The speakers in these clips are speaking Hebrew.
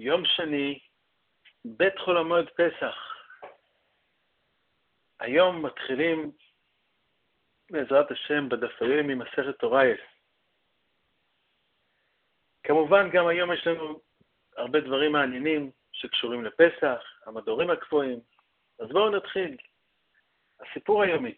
יום שני, בית חול המועד פסח. היום מתחילים, בעזרת השם, בדף היומי ממסכת תורייס. כמובן, גם היום יש לנו הרבה דברים מעניינים שקשורים לפסח, המדורים הקבועים. אז בואו נתחיל. הסיפור היומי.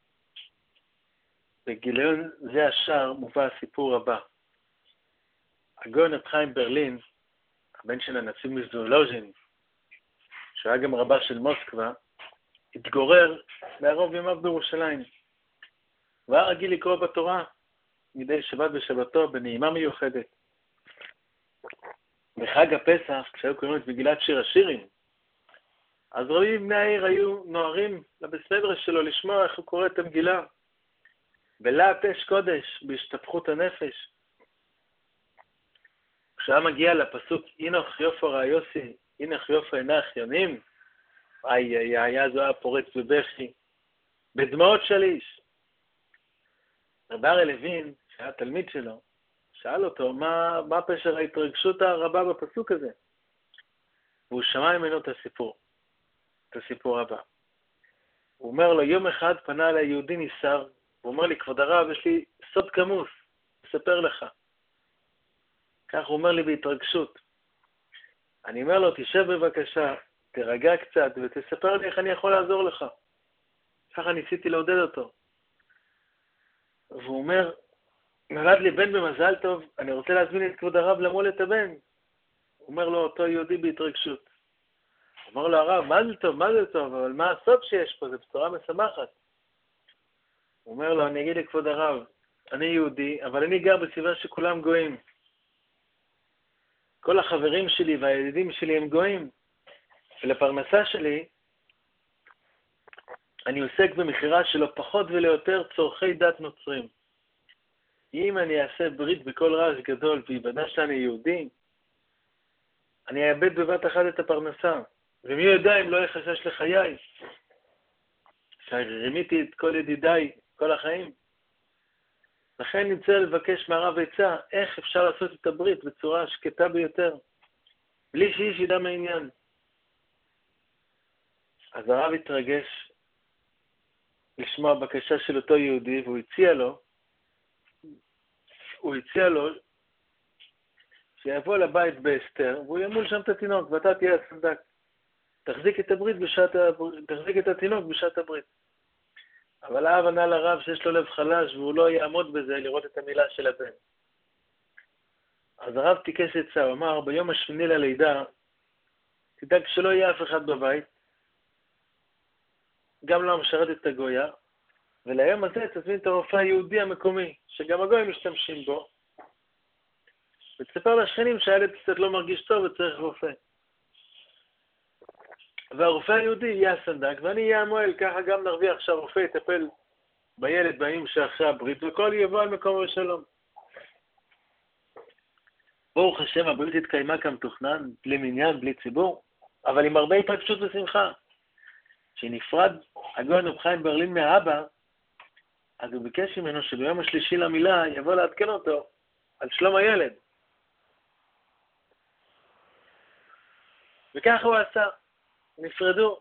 בגיליון זה השער מובא הסיפור הבא. הגאון רב חיים ברלין, הבן של הנציב מוולוז'ין, שהיה גם רבה של מוסקבה, התגורר בערוב ימיו בירושלים. והיה רגיל לקרוא בתורה מדי שבת ושבתו בנעימה מיוחדת. בחג הפסח, כשהיו קוראים את מגילת שיר השירים, אז רבים בני העיר היו נוערים לבית מדרש שלו לשמוע איך הוא קורא את המגילה. בלהט אש קודש, בהשתפכות הנפש. כשהיה מגיע לפסוק אינוך יופו ראיוסי, אינוך יופו עיני אחיונים, היה זו היה פורץ בבכי, בדמעות של איש. רב אריה לוין, שהיה תלמיד שלו, שאל אותו מה פשר ההתרגשות הרבה בפסוק הזה. והוא שמע ממנו את הסיפור הבא. הוא אומר לו, יום אחד פנה אליי יהודי ניסר, הוא אומר לי, כבוד הרב, יש לי סוד כמוס, אספר לך. כך הוא אומר לי בהתרגשות. אני אומר לו, תשב בבקשה, תרגע קצת ותספר לי איך אני יכול לעזור לך. ככה ניסיתי לעודד אותו. והוא אומר, נולד לי בן במזל טוב, אני רוצה להזמין את כבוד הרב למול את הבן. הוא אומר לו, אותו יהודי בהתרגשות. הוא אומר לו, הרב, מה זה טוב, אבל מה הסוד שיש פה? זו בשורה משמחת. הוא אומר לו, אני אגיד לכבוד הרב, אני יהודי, אבל אני גר בסביבה שכולם גויים. כל החברים שלי והידידים שלי הם גויים. ולפרנסה שלי, אני עוסק במחירה שלו פחות וליותר צורכי דת נוצרים. אם אני אעשה ברית בכל רעש גדול ויבדע שאני יהודי, אני אאבד בבת אחת את הפרנסה. ומי יודע אם לא יהיה חשש לחיי, שרימיתי את כל ידידיי כל החיים. לכן נמצא לבקש מהרב עצה, איך אפשר לעשות את הברית בצורה שקטה ביותר, בלי שאיש ידע מהעניין. אז הרב התרגש לשמוע בקשה של אותו יהודי, והוא הציע לו שיבוא לבית באסתר, והוא ימול שם את התינוק, ואתה תהיה הסנדק. תחזיק את התינוק בשעת הברית. אבל האב ענה לרב שיש לו לב חלש, והוא לא יעמוד בזה לראות את המילה של הבן. אז הרב תיקש עצה, הוא אמר, ביום השמיני ללידה, תדאג שלא יהיה אף אחד בבית, גם לא משרת את הגויה, וליום הזה תזמין את הרופא היהודי המקומי, שגם הגויים משתמשים בו, ותספר לשכנים שהילד קצת לא מרגיש טוב וצריך רופא. והרופא היהודי יהיה הסנדק, ואני אהיה המועל, ככה גם נרוויח שהרופא יטפל בילד בימים שאחרי הברית, וכל יבוא על מקום ושלום. ברוך השם, הברית התקיימה כמתוכנן, בלי מניין, בלי ציבור, אבל עם הרבה התרגשות ושמחה. כשנפרד הגאון רב חיים ברלין מהאבא, אז הוא ביקש ממנו שביום השלישי למילה יבוא לעדכן אותו על שלום הילד. וככה הוא עשה. נפרדו.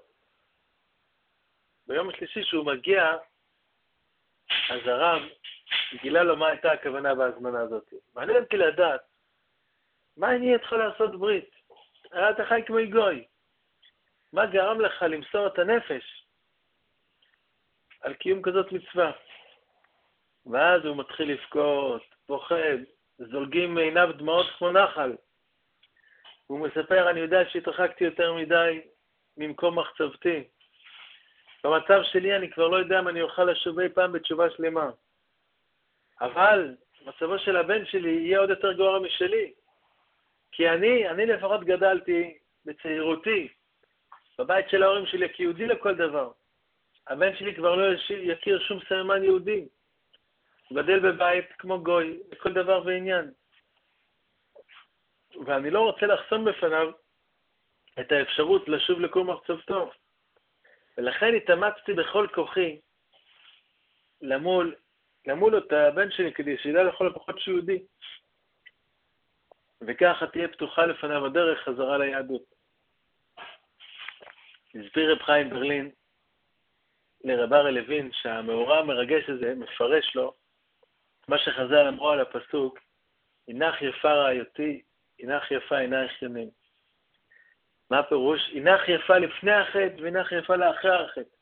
ביום השלישי שהוא מגיע, אז הרב גילה לו מה הייתה הכוונה בהזמנה הזאת. מעניין אותי לדעת, מה אני יכול לעשות ברית? הרי אתה חי כמו גוי. מה גרם לך למסור את הנפש על קיום כזאת מצווה? ואז הוא מתחיל לבכות, פוחד, זולגים מעיניו דמעות כמו נחל. הוא מספר, אני יודע שהתרחקתי יותר מדי ממקום מחצבתי. במצב שלי אני כבר לא יודע אם אני אוכל לשוב אי פעם בתשובה שלמה. אבל מצבו של הבן שלי יהיה עוד יותר גרוע משלי. כי אני לפחות גדלתי בצעירותי, בבית של ההורים שלי כיהודי לכל דבר. הבן שלי כבר לא יכיר שום סממן יהודי. הוא גדל בבית כמו גוי, לכל דבר ועניין. ואני לא רוצה לחסום בפניו את האפשרות לשוב לקום מחצבתו. ולכן התאמצתי בכל כוחי למול אותה הבן שלי כדי שידע לכל הפחות שיהודי. וככה תהיה פתוחה לפניו הדרך חזרה ליהדות. הסביר רב חיים ברלין לרב אריה לוין שהמאורע המרגש הזה מפרש לו מה שחז"ל אמרו על הפסוק, הינך יפה רעיותי, הינך יפה עינייך יונים. מה הפירוש? הינך יפה לפני החטא והינך יפה לאחר החטא.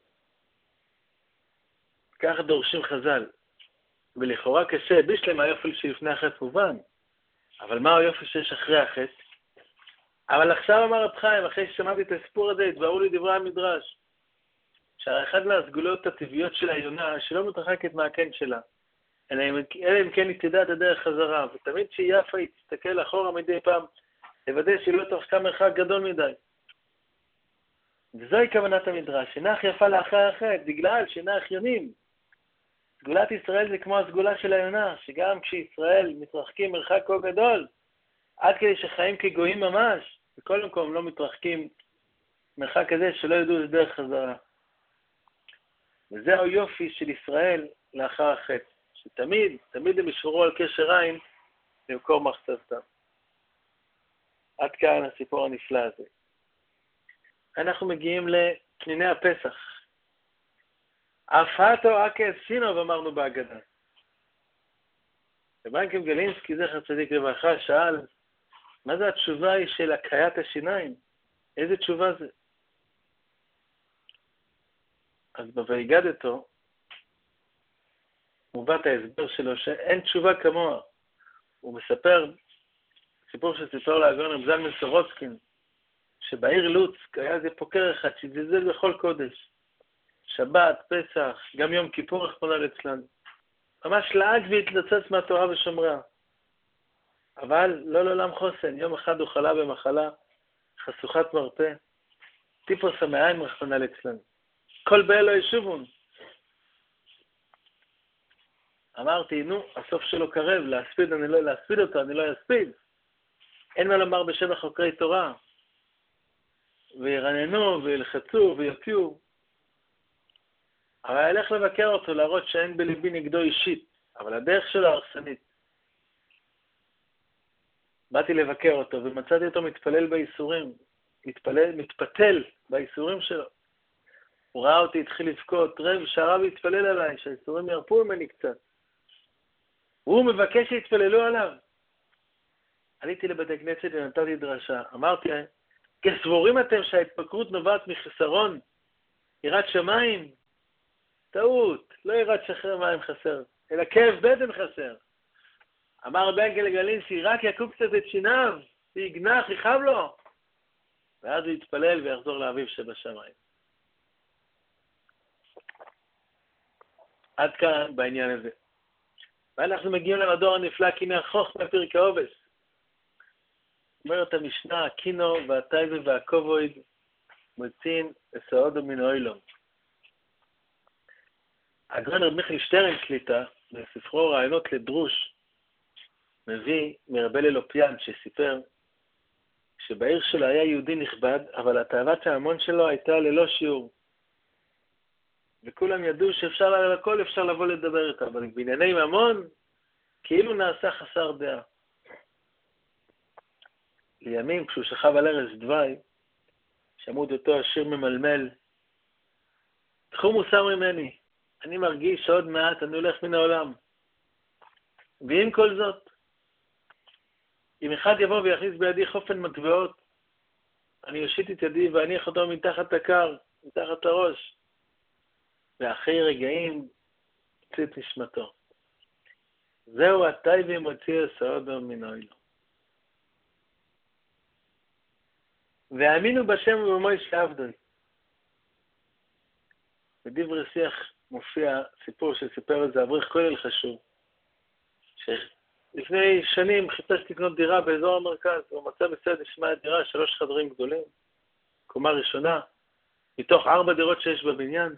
ככה דורשים חז"ל. ולכאורה קשה, בשלם היופי שלפני החטא מובן. אבל מה היופי שיש אחרי החטא? אבל עכשיו אמר רב חיים, אחרי ששמעתי את הסיפור הזה, התבהרו לי דברי המדרש. שאחד מהסגולות הטבעיות של היונה, שלא מתרחקת מהקן שלה, אלא אם כן היא תדע את הדרך חזרה, ותמיד שהיא יפה היא תסתכל אחורה מדי פעם, לוודא שהיא לא תרחקה מרחק גדול מדי. וזוהי כוונת המדרש, הינך יפה לאחר החטא, בגלל שהינך יונים. סגולת ישראל זה כמו הסגולה של היונה, שגם כשישראל מתרחקים מרחק כה גדול, עד כדי שחיים כגויים ממש, בכל מקום לא מתרחקים מרחק כזה שלא ידעו את דרך חזרה. וזהו יופי של ישראל לאחר החטא, שתמיד הם ישמרו על קשר עין במקום מחצבתם. עד כאן הסיפור הנפלא הזה. אנחנו מגיעים לפניני הפסח. אפתו אקס שינו, ואמרנו בהגדה. רבנקם גלינסקי, זכר צדיק לברכה, שאל, מה זה התשובה היא של הקריית השיניים? איזה תשובה זה? אז ב"ויגדתו" מובא את ההסבר שלו שאין תשובה כמוה. הוא מספר, סיפור שסיפר לאגון רב זלמן סורוצקין, שבעיר לוצק היה איזה פוקר אחד שזלזל בכל קודש. שבת, פסח, גם יום כיפור רחמנא ליצלן. ממש לעג והתלוצץ מהתורה ושומרה. אבל לא לעולם חוסן. יום אחד הוא חלה במחלה חשוכת מרפא. טיפוס המעיים רחמנא ליצלן. כל באל לא ישובון. אמרתי, נו, הסוף שלו קרב, להספיד אותו, אני לא אספיד. אין מה לומר בשבח חוקרי תורה. וירננו וילחצו ויוקיעו. אבל הלך לבקר אותו, להראות שאין בליבי נגדו אישית, אבל הדרך שלו הרסנית. באתי לבקר אותו ומצאתי אותו מתפלל בייסורים, מתפתל בייסורים שלו. הוא ראה אותי, התחיל לבכות, רב שהרב יתפלל עליי, שהייסורים ירפו ממני קצת. הוא מבקש שיתפללו עליו. עליתי לבתי כנסת ונתתי דרשה. אמרתי, כסבורים אתם שההתפקרות נובעת מחסרון, יראת שמיים, טעות, לא יראת שחרר מים חסר, אלא כאב בטן חסר. אמר רבי ינקל גלינסקי, רק יקום קצת את שיניו, ויגנח, יכאב לו. ואז הוא יתפלל ויחזור לאביו שבשמיים. עד כאן בעניין הזה. ואנחנו מגיעים למדור הנפלא, קיני החוכמה פרקי אובס. אומרת המשנה, קינו והטייבה והקובויד מוצאים אסעודו מן אוילום. הגאון רב מיכאל שטרן קליטה, בספרו רעיונות לדרוש, מביא מרבי אלופיאן שסיפר שבעיר שלו היה יהודי נכבד, אבל התאוות ההמון שלו הייתה ללא שיעור. וכולם ידעו שאפשר לכל אפשר לבוא לדבר איתה, אבל בענייני ממון כאילו נעשה חסר דעה. לימים כשהוא שכב על ערש דווי, שמעו אותו השיר ממלמל, תחום מוסר ממני, אני מרגיש שעוד מעט אני הולך מן העולם. ועם כל זאת, אם אחד יבוא ויכניס בידי חופן מטבעות, אני יושיט את ידי ואניח אותו מתחת הקר, מתחת הראש. ואחרי רגעים הוציא את נשמתו. זהו הטייבה מוציא אסעודו מן אוילום. והאמינו בשם ובמוישה עבדוי. בדברי שיח מופיע סיפור שסיפר איזה אברך כולל חשוב, שלפני שנים חיפש לקנות דירה באזור המרכז, הוא מצא בסד נשמע דירה 3 חדרים גדולים, קומה ראשונה, מתוך 4 דירות שיש בבניין.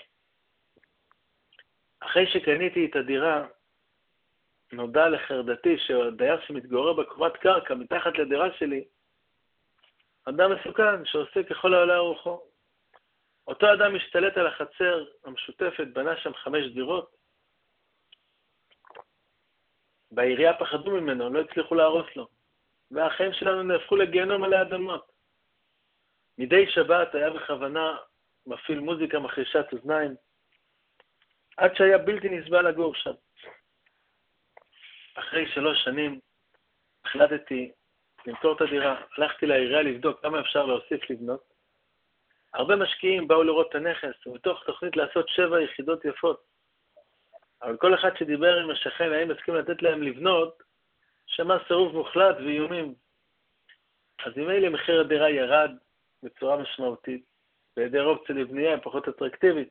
אחרי שקניתי את הדירה, נודע לחרדתי שהדייר שמתגורר בקומת קרקע מתחת לדירה שלי, אדם מסוכן שעושה ככל העולה רוחו. אותו אדם משתלט על החצר המשותפת, בנה שם 5 דירות. בעירייה פחדו ממנו, לא הצליחו להרוס לו. והחיים שלנו נהפכו לגיהנום עלי אדמות. מדי שבת היה בכוונה מפעיל מוזיקה מחרישת אוזניים, עד שהיה בלתי נסבל לגור שם. אחרי 3 שנים החלטתי למכור את הדירה. הלכתי לעירייה לבדוק כמה אפשר להוסיף לבנות. הרבה משקיעים באו לראות את הנכס, ובתוך תוכנית לעשות 7 יחידות יפות. אבל כל אחד שדיבר עם השכן, האם מסכים לתת להם לבנות, שמע סירוב מוחלט ואיומים. אז ממילא מחיר הדירה ירד בצורה משמעותית, בהיעדר אופציה לבנייה פחות אטרקטיבית.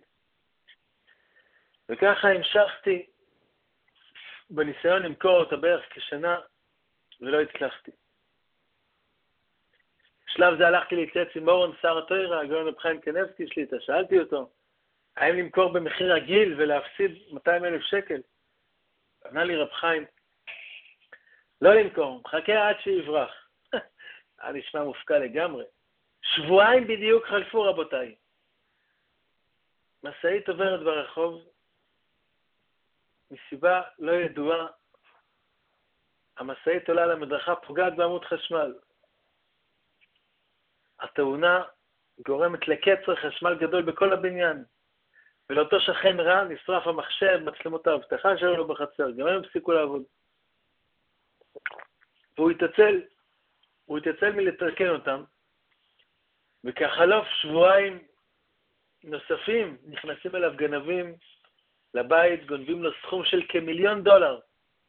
וככה המשכתי בניסיון למכור אותה בערך כשנה, ולא הצלחתי. בשלב זה הלכתי להתייעץ עם אורן שר התורה, הגאון רב חיים קניבסקי שליט"א, שאלתי אותו, האם למכור במחיר רגיל ולהפסיד 200,000 שקל? ענה לי רב חיים, לא למכור, מחכה עד שיברח. היה נשמע מופקע לגמרי. 2 שבועות בדיוק חלפו רבותיי. משאית עוברת ברחוב, מסיבה לא ידועה, המשאית עולה למדרכה, פוגעת בעמוד חשמל. התאונה גורמת לקצר חשמל גדול בכל הבניין, ולאותו שכן רע נשרף המחשב, מצלמות האבטחה שלו בחצר, גם הם הפסיקו לעבוד. והוא התעצל מלתקן אותם, וכחלוף 2 שבועות נוספים נכנסים אליו גנבים לבית, גונבים לו סכום של $1,000,000.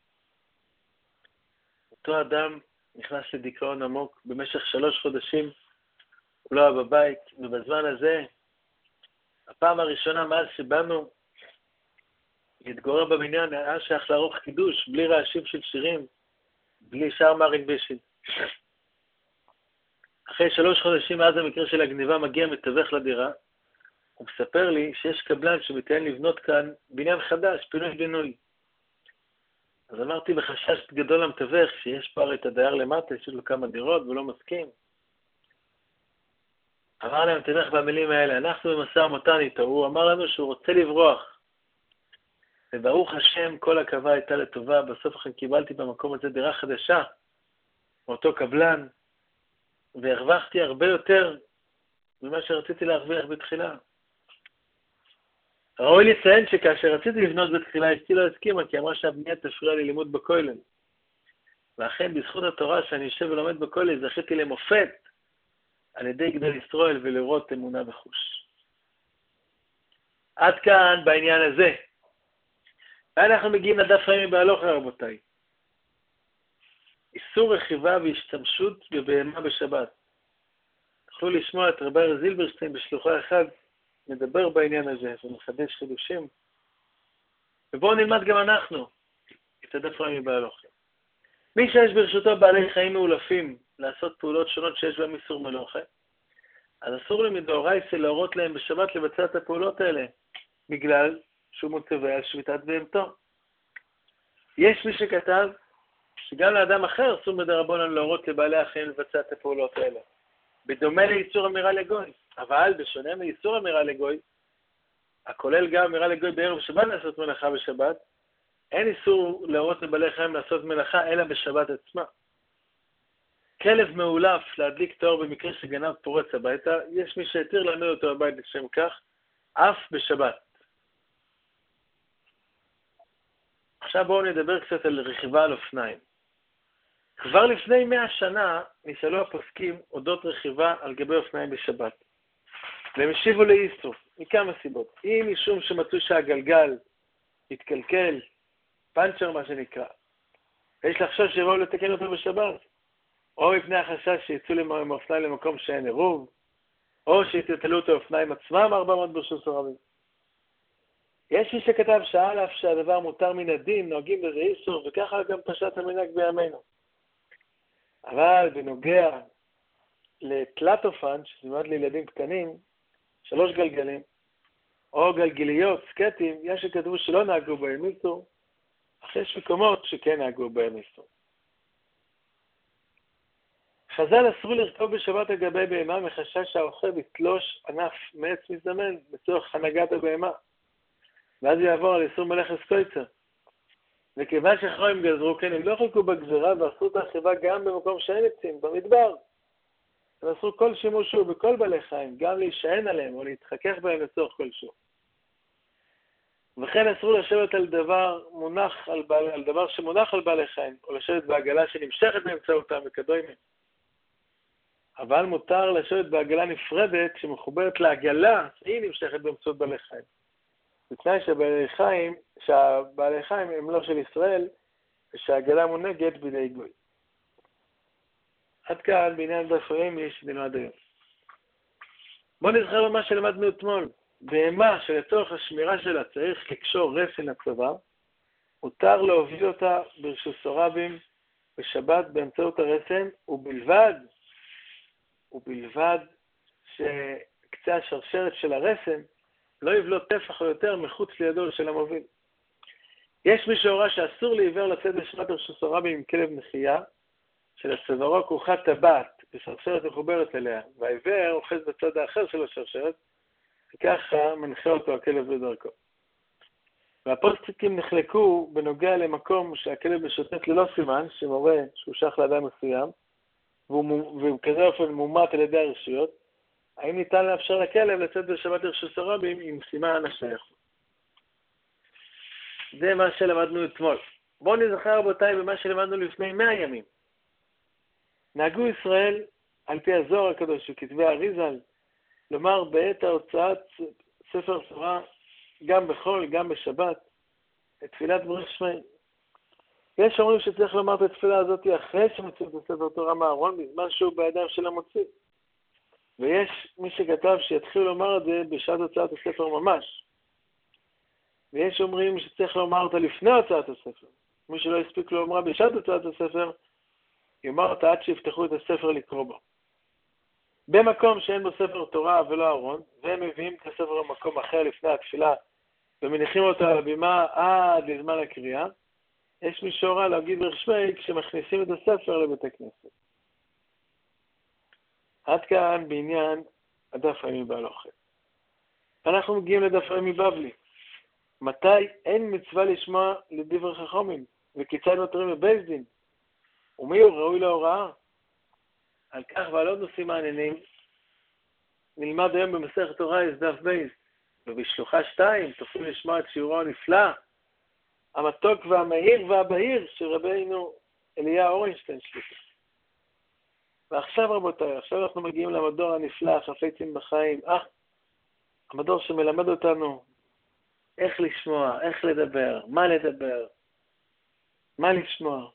אותו אדם נכנס לדיכאון עמוק במשך 3 חודשים, הוא לא היה בבית, ובזמן הזה, הפעם הראשונה מאז שבאנו להתגורר בבניין, היה שייך לערוך קידוש, בלי רעשים של שירים, בלי שאר מרין בישין. אחרי 3 חודשים מאז המקרה של הגניבה מגיע מתווך לדירה, הוא מספר לי שיש קבלן שמתכוון לבנות כאן בניין חדש, פינוי בינוי. אז אמרתי בחשש גדול למתווך שיש פה את הדייר למטה, יש לו כמה דירות והוא לא מסכים. אמר להם תלך במילים האלה, אנחנו במשא ומתן איתו, הוא אמר לנו שהוא רוצה לברוח. וברוך השם, כל הקווה הייתה לטובה, בסוף אחרי קיבלתי במקום הזה דירה חדשה, מאותו קבלן, והרווחתי הרבה יותר ממה שרציתי להרוויח בתחילה. ראוי לציין שכאשר רציתי לבנות בתחילה, אשתי לא הסכימה, כי אמרה שהבנייה תפריע לי לימוד בכולל. ואכן, בזכות התורה שאני יושב ולומד בכולל, זכיתי למופת על ידי גדול ישראל ולראות אמונה וחוש. עד כאן בעניין הזה. ואנחנו מגיעים לדף היומי בהלכה, רבותיי. איסור רכיבה והשתמשות בבהמה בשבת. תוכלו לשמוע את רבי זילברשטיין בשלוחה 1, מדבר בעניין הזה ומחדש חידושים. ובואו נלמד גם אנחנו את הדף היומי בהלכה. מי שיש ברשותו בעלי חיים מאולפים לעשות פעולות שונות שיש בהם איסור מלוכה, אז אסור לו מדאורייתא להורות להם בשבת לבצע את הפעולות האלה, בגלל שהוא מצווה על שביתת בהמתו. יש מי שכתב שגם לאדם אחר אסור מדרבנן להורות לבעלי החיים לבצע את הפעולות האלה, בדומה לאיסור אמירה לגוי. אבל בשונה מאיסור אמירה לגוי, הכולל גם אמירה לגוי בערב שבת לעשות מלאכה בשבת, אין איסור להורות לבעלי חיים לעשות מלאכה אלא בשבת עצמה. כלב מאולף להדליק תאור במקרה שגנב פורץ הביתה, יש מי שהתיר להעמיד אותו הבית לשם כך, אף בשבת. עכשיו בואו נדבר קצת על רכיבה על אופניים. כבר לפני 100 שנה נשאלו הפוסקים אודות רכיבה על גבי אופניים בשבת. והם השיבו לאיסור, מכמה סיבות. אם משום שמצאו שהגלגל התקלקל, פנצ'ר מה שנקרא, ויש לחשוב שיבואו לתקן אותו בשבת, או מפני החשש שיצאו עם האופניים למקום שאין עירוב, או שיטלטלו את האופניים עצמם 400 ברשות סורבים. יש מי שכתב שעל אף שהדבר מותר מן הדין, נוהגים בזה איסור, וככה גם פשט המנהג בימינו. אבל בנוגע לתלת אופן, שזמד לילדים קטנים, 3 גלגלים, או גלגיליות, סקטים, יש שכתבו שלא נהגו בהם איסור, אך יש מקומות שכן נהגו בהם איסור. חז"ל אסרו לרכוב בשבת על גבי בהמה מחשש שהרוכב יתלוש ענף מעץ מזדמן לצורך הנהגת הבהמה, ואז יעבור על איסור מלאכת קויצר. וכיוון שחכמים גזרו, כן, הם לא חלקו בגזרה ואסרו את האכילה גם במקום שאין עצים, במדבר. הם אסרו כל שימוש הוא בכל בעלי חיים, גם להישען עליהם או להתחכך בהם לצורך כלשהו. וכן אסרו לשבת על דבר שמונח על בעלי חיים, או לשבת בעגלה שנמשכת באמצעותם וכדומה. אבל מותר לשבת בעגלה נפרדת שמחוברת לעגלה שהיא נמשכת באמצעות בעלי חיים. בתנאי שהבעלי חיים הם לא של ישראל, ושהעגלה מונהגת בידי גוי. עד כאן בעניין דף היומי שנלמד היום. בואו נזכר במה שלמדנו אתמול. בהמה שלצורך השמירה שלה צריך לקשור רסן לצוואר, מותר להוביל אותה ברשות סורבים בשבת באמצעות הרסן, ובלבד שקצה השרשרת של הרסן לא יבלוט טפח או יותר מחוץ לידו של המוביל. יש מי שהורה שאסור לעיוור לצאת בשבת ברשות סורבים עם כלב נחייה, שלצווארו כרוכה טבעת ושרשרת מחוברת אליה, והעיוור אוחז בצד האחר של השרשרת, וככה מנחה אותו הכלב בדרכו. והפוסקים נחלקו בנוגע למקום שהכלב משוטט ללא סימן, שמורה שהוא שייך לאדם מסוים, והוא כזה אופן מומת על ידי הרשויות, האם ניתן לאפשר לכלב לצאת בשבת ברשות סורבים עם סימן השייכות? זה מה שלמדנו אתמול. בואו נזכר רבותיי במה שלמדנו לפני 100 ימים. נהגו ישראל, על פי הזוהר הקדוש וכתבי האריז"ל, לומר בעת ההוצאת ספר תורה, גם בחול, גם בשבת, את תפילת ברך שמיים. יש אומרים שצריך לומר את התפילה הזאת אחרי שמוצאים את ספר תורה מהארון, בזמן שהוא בידיים של המוציא. ויש מי שכתב שיתחיל לומר את זה בשעת הוצאת הספר ממש. ויש אומרים שצריך לומר אותה לפני הוצאת הספר. מי שלא הספיק לומר בשעת הוצאת הספר, יאמר אותה עד שיפתחו את הספר לקרוא בו. במקום שאין בו ספר תורה ולא ארון, והם מביאים את הספר למקום אחר לפני התפילה, ומניחים אותו על הבימה עד לזמן הקריאה, יש מי שהורה להגיד ברך שמיים כשמכניסים את הספר לבית הכנסת. עד כאן בעניין הדף היומי בהלכה. אנחנו מגיעים לדף היומי בבלי. מתי אין מצווה לשמוע לדברי חכמים, וכיצד נותרים בבית דין? ומי הוא ראוי להוראה? על כך ועל עוד נושאים מעניינים, נלמד היום במסכת תורה דף בייס, ובשלוחה 2 תוכלו לשמוע את שיעורו הנפלא, המתוק והמהיר והבהיר של רבינו אליה אורנשטיין שליטה. ועכשיו רבותיי, עכשיו אנחנו מגיעים למדור הנפלא, חפצים בחיים, המדור שמלמד אותנו איך לשמוע, איך לדבר, מה לשמוע.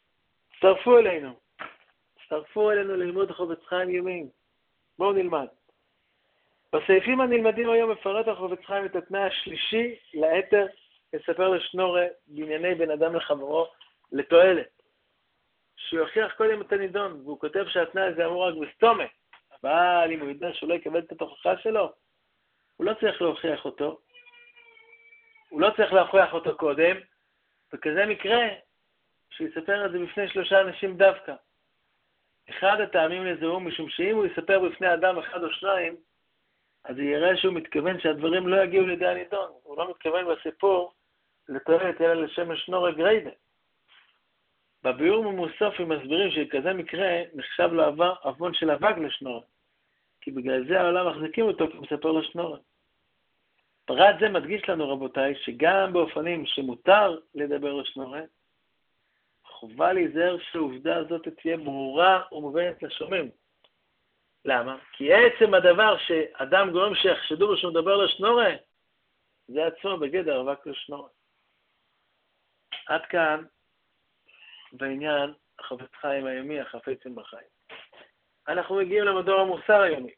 הצטרפו אלינו ללמוד חפץ חיים יומיים. בואו נלמד. בסעיפים הנלמדים היום מפרט החפץ חיים את התנאי השלישי לאתר, לספר לשנורה בענייני בן אדם לחברו לתועלת. שהוא יוכיח קודם את הנידון, והוא כותב שהתנאי הזה אמור רק בסתומה. אבל אם הוא יודע שהוא לא יקבל את התוכחה שלו, הוא לא צריך להוכיח אותו. הוא לא צריך להוכיח אותו קודם, וכזה מקרה שיספר את זה בפני 3 אנשים דווקא. אחד הטעמים לזה הוא משום שאם הוא יספר בפני אדם 1 או 2, אז יראה שהוא מתכוון שהדברים לא יגיעו לידי הנידון. הוא לא מתכוון בסיפור לתועלת אלא לשם שנורה גריידה. בביאור ממוסף הם מסבירים שכזה מקרה נחשב לו עוון של אבק לשנורה, כי בגלל זה העולם מחזיקים אותו כמספר לשנורה. פרט זה מדגיש לנו רבותיי שגם באופנים שמותר לדבר לשנורה, חובה להיזהר שהעובדה הזאת תהיה ברורה ומובנת לשומעים. למה? כי עצם הדבר שאדם גורם שיחשדו בו שהוא מדבר לשנורה, זה עצמו בגדר אבק לשנורה. עד כאן בעניין החפץ חיים היומי, החפצים בחיים. אנחנו מגיעים למדור המוסר היומי.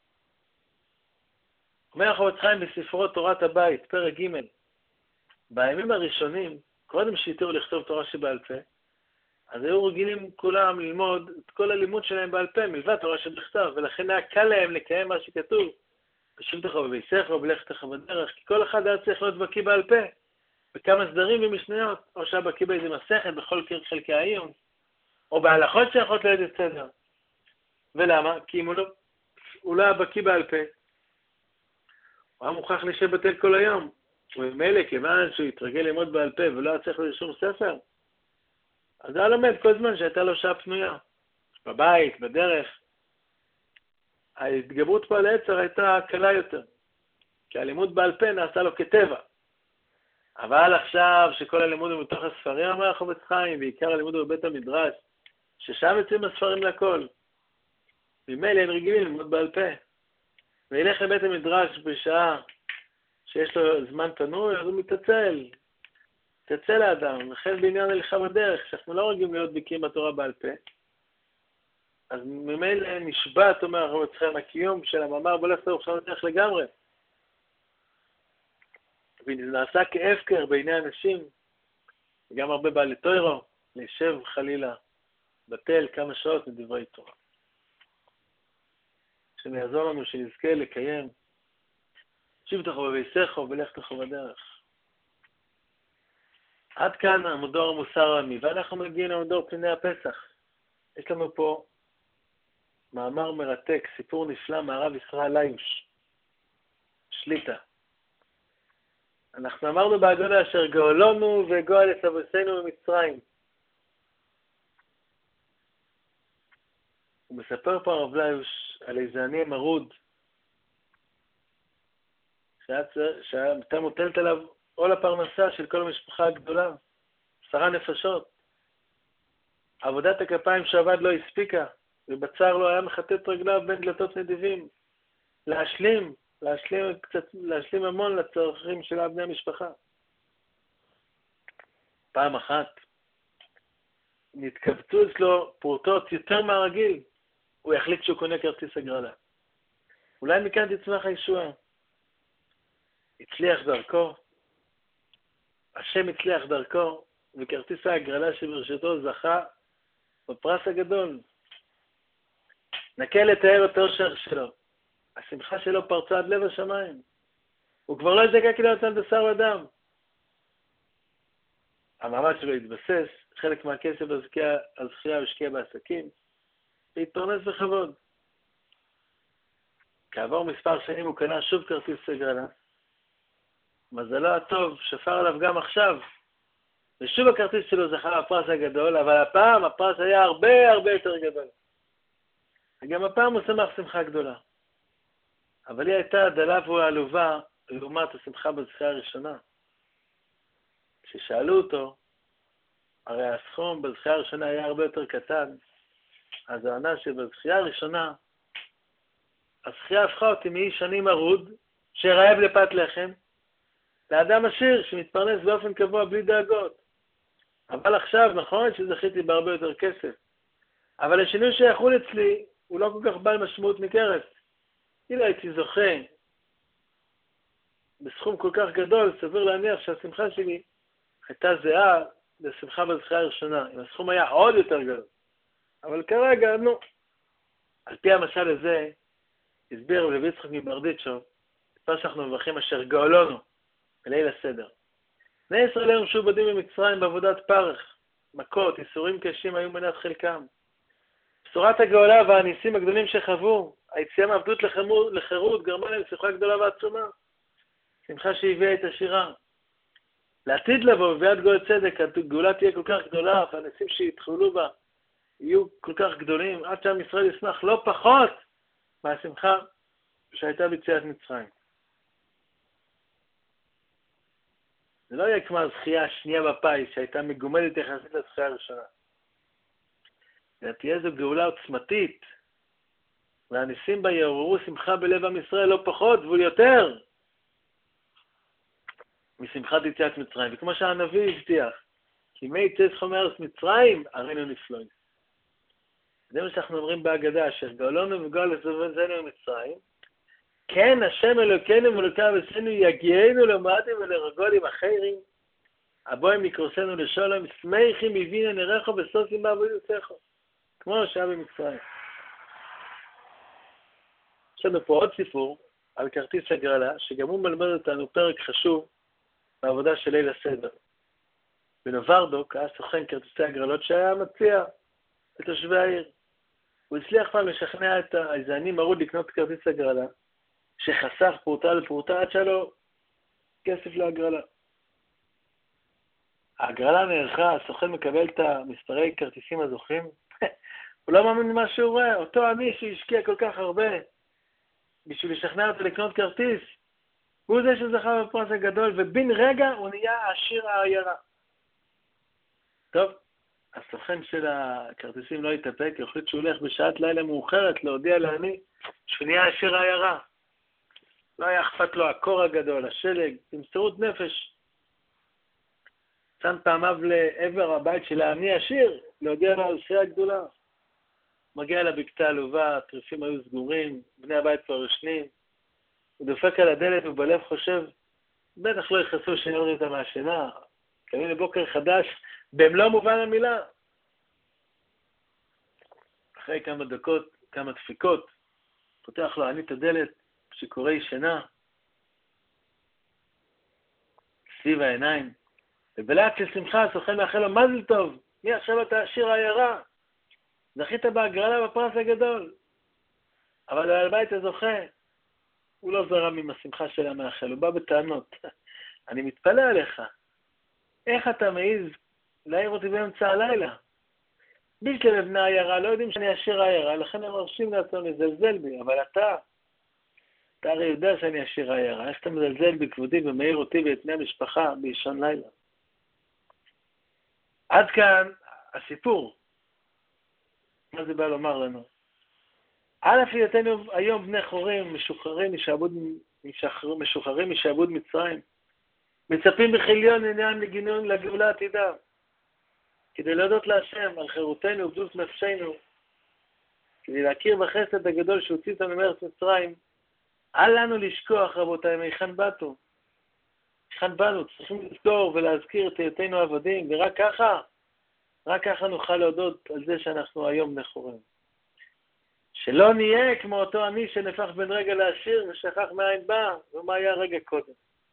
אומר החפץ חיים בספרו תורת הבית, פרק ג', בימים הראשונים, קודם שהתירו לכתוב תורה שבעל פה, אז היו רגילים כולם ללמוד את כל הלימוד שלהם בעל פה, מלבד תורה שבכתב, ולכן היה קל להם לקיים מה שכתוב, בשבתך ובביסך ובלכתך בדרך, כי כל אחד היה צריך להיות בקיא בעל פה, בכמה סדרים ומשניות, או שהיה בקיא באיזה מסכת בכל חלקי העיון, או בהלכות שיכות ליד סדר. ולמה? כי אם הוא לא היה בקיא בעל פה, הוא היה מוכרח לשבטל כל היום, וממילא כיוון שהוא התרגל ללמוד בעל פה ולא היה צריך לרשום ספר, אז היה לומד כל זמן שהייתה לו שעה פנויה. בבית, בדרך. ההתגברות פה על היצר הייתה קלה יותר, כי הלימוד בעל פה נעשה לו כטבע. אבל עכשיו שכל הלימוד הוא מתוך הספרים, אומר החפץ חיים, בעיקר הלימוד הוא בבית המדרש, ששם יוצאים הספרים לכל. ממילא הם רגילים ללמוד בעל פה. וילך לבית המדרש בשעה שיש לו זמן פנוי, אז הוא מתעצל. מתעצל האדם, לכן בעניין הליכה בדרך, שאנחנו לא רגילים להיות בקיאים בתורה בעל פה. אז ממילא נשבט, אומר החפץ חיים, הקיום של המאמר בוא לסתור עכשיו דרך לגמרי. וזה נעשה כהפקר בעיני אנשים, וגם הרבה בעלי תורה, להישב חלילה, בטל כמה שעות מדברי תורה. שנעזור לנו שנזכה לקיים, שיב תחו בביסך ולך תחו בדרך. עד כאן המדור המוסר העמי, ואנחנו מגיעים למדור פני הפסח. יש לנו פה מאמר מרתק, סיפור נפלא מהרב ישראל ליוש, שליטה. אנחנו אמרנו בהגדה אשר גאולנו וגואל את אבותינו ממצרים. הוא מספר פה הרב ליוש על איזה עני מרוד, שהייתה מוטלת עליו עול הפרנסה של כל המשפחה הגדולה, 10 נפשות. עבודת הכפיים שעבד לא הספיקה, ובצר לו היה מחטט רגליו בין דלתות נדיבים, להשלים המון לצרכים של בני המשפחה. פעם אחת נתקבצו אצלו פרוטות יותר מהרגיל, הוא יחליט שהוא קונה כרטיס הגרלה. אולי מכאן תצמח הישועה. הצליח דרכו, השם הצליח דרכו, וכרטיס ההגרלה שברשתו זכה בפרס הגדול. נקל לתאר את האושר שלו. השמחה שלו פרצה עד לב השמיים. הוא כבר לא יזדקק להיות על בשר ודם. המעמד שלו התבסס, חלק מהכסף הזכייה השקיע בעסקים, והתפרנס בכבוד. כעבור מספר שנים הוא קנה שוב כרטיס הגרלה. מזלו הטוב שפר עליו גם עכשיו. ושוב הכרטיס שלו זכה בפרס הגדול, אבל הפעם הפרס היה הרבה הרבה יותר גדול. וגם הפעם הוא שמח שמחה גדולה. אבל היא הייתה דלה ועלובה לעומת השמחה בזכייה הראשונה. כששאלו אותו, הרי הסכום בזכייה הראשונה היה הרבה יותר קטן, אז הוא ענה שבזכייה הראשונה, הזכייה הפכה אותי מאיש עני מרוד, שרעב לפת לחם, לאדם עשיר שמתפרנס באופן קבוע בלי דאגות. אבל עכשיו, נכון שזכיתי בהרבה יותר כסף, אבל השינוי שיחול אצלי הוא לא כל כך בעל משמעות ניכרת. אילו הייתי זוכה בסכום כל כך גדול, סביר להניח שהשמחה שלי הייתה זהה לשמחה בזכייה הראשונה, אם הסכום היה עוד יותר גדול. אבל כרגע, על פי המשל הזה, הסביר רבי יצחק מברדיצ'ב, כבר שאנחנו מברכים אשר גאולנו, בליל הסדר. בני ישראל היו משועבדים במצרים בעבודת פרך, מכות, איסורים קשים היו מנת חלקם. בשורת הגאולה והניסים הגדולים שחוו, היציאה מעבדות לחירות גרמה להם שמחה גדולה ועצומה. שמחה שהביאה את השירה. לעתיד לבוא, בביאת גואל צדק, הגאולה תהיה כל כך גדולה, והניסים שיתחולו בה יהיו כל כך גדולים, עד שעם ישראל ישמח לא פחות מהשמחה שהייתה ביציאת מצרים. זה לא יהיה כמו הזכייה השנייה בפיס, שהייתה מגומדת יחסית לזכייה הראשונה. זה תהיה זו גאולה עוצמתית, והניסים בה יעוררו שמחה בלב עם ישראל לא פחות ויותר משמחת יציאת מצרים. וכמו שהנביא הבטיח, כי מי יצא אתכם מארץ מצרים, הרינו נפלאים. זה מה שאנחנו אומרים בהגדה, אשר גאולנו וגאול לזבננו ממצרים, כן השם אלוקינו ואלוקיו עשינו יגיענו למועדים ולרגולים אחרים, הבואים לקרוסנו לשולם, שמחים הבינה נרחו בסוסים בעבודתך, כמו שהיה במצרים. יש לנו פה עוד סיפור על כרטיס הגרלה, שגם הוא מלמד אותנו פרק חשוב בעבודה של ליל הסדר. בנוברדוק היה סוכן כרטיסי הגרלות שהיה מציע לתושבי העיר. הוא הצליח פעם לשכנע את איזה עני מרוד לקנות כרטיס הגרלה, שחסך פרוטה לפרוטה עד שלו כסף להגרלה. ההגרלה נערכה, הסוכן מקבל את המספרי כרטיסים הזוכים, הוא לא מאמין מה שהוא רואה, אותו עני שהשקיע כל כך הרבה בשביל לשכנע אותו לקנות כרטיס, הוא זה שזכה בפרס הגדול, ובין רגע הוא נהיה עשיר העיירה. טוב, הסוכן של הכרטיסים לא התאפק, החליט שהוא הולך בשעת לילה מאוחרת להודיע לעני שהוא נהיה עשיר העיירה. לא היה אכפת לו הקור הגדול, השלג, במסירות נפש. שם פעמיו לעבר הבית של העני עשיר, להודיע לו על זכייה גדולה. מגיע לבקתה עלובה, הטריפים היו סגורים, בני הבית כבר ישנים. הוא דופק על הדלת ובלב חושב, בטח לא יכנסו שניות אותה מהשינה. קמים לבוקר חדש, במלוא מובן המילה. אחרי כמה דקות, כמה דפיקות, פותח לו העני את הדלת, שקורא ישנה, סביב העיניים, ובלהט של שמחה הסוכן מאחל לו, מזל טוב, מי עכשיו אתה עשיר העיירה? זכית בהגרלה בפרס הגדול. אבל על הבית הזוכה, הוא לא זרם עם השמחה של המאחל, הוא בא בטענות. אני מתפלא עליך. איך אתה מעיז להעיר אותי באמצע הלילה? בשביל לבני העיירה, לא יודעים שאני עשיר העיירה, לכן הם מרשים לעצמם לזלזל בי, אבל אתה הרי יודע שאני עשיר העיירה, איך אתה מזלזל בכבודי ומעיר אותי ואת בני המשפחה באישון לילה? עד כאן הסיפור. מה זה בא לומר לנו? על אף היותנו היום בני חורים, משוחררים משעבוד מצרים, מצפים בכיליון עניין לגאולה עתידה, כדי להודות להשם על חירותנו ובדות נפשנו, כדי להכיר בחסד הגדול שהוציא אותנו מארץ מצרים. אל לנו לשכוח, רבותיי, מהיכן באנו. היכן באנו, צריכים לזכור ולהזכיר את היותנו עבדים, ורק ככה נוכל להודות על זה שאנחנו היום בני חורים. שלא נהיה כמו אותו עני שנפח בין רגע לעשיר ושכח מאין בא, ומה היה רגע קודם.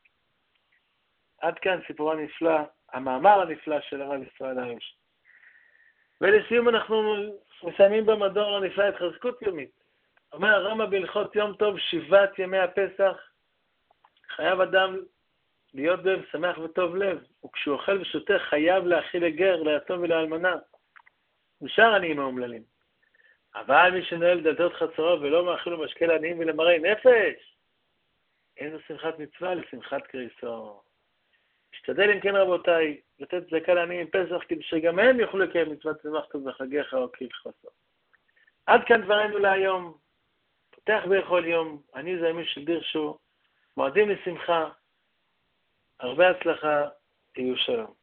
עד כאן סיפור הנפלא, המאמר הנפלא של הרב ישראל הראש. ולסיום אנחנו מסיימים במדור הנפלא התחזקות יומית. אומר הרמב"ם בהלכות יום טוב, 7 ימי הפסח, חייב אדם להיות בהם שמח וטוב לב, וכשהוא אוכל ושותה חייב להאכיל לגר, ליתום ולאלמנה, ושאר עניים האומללים. אבל מי שנועל דלתות חצרו ולא מאכיל ומשקה לעניים ולמראי נפש, אין לו שמחת מצווה לשמחת קריסו. השתדל אם כן רבותיי, לתת צדקה לעניים פסח, כדי שגם הם יוכלו לקיים מצוות שמח טוב בחגיך או כהלכתו. עד כאן דברנו להיום. פותח בכל יום, אני זה הימים של דרשו, מועדים לשמחה, הרבה הצלחה, תהיו שלום.